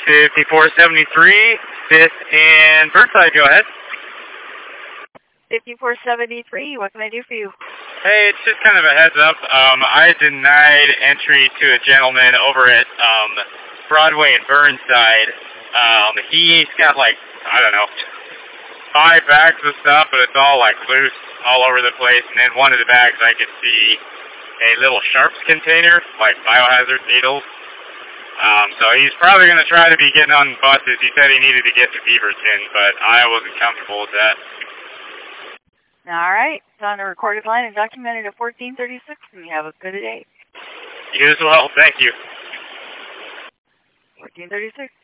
5473, 5th and Burnside, go ahead. 5473, what can I do for you? Hey, it's just kind of a heads up. I denied entry to a gentleman over at Broadway and Burnside. He's got like, I don't know, 5 bags of stuff, but it's all like loose all over the place. And in one of the bags I could see a little sharps container, like biohazard needles. So he's probably going to try to be getting on buses. He said he needed to get to Beaverton, but I wasn't comfortable with that. All right. It's on the recorded line and documented at 1436, and you have a good day. You as well. Thank you. 1436.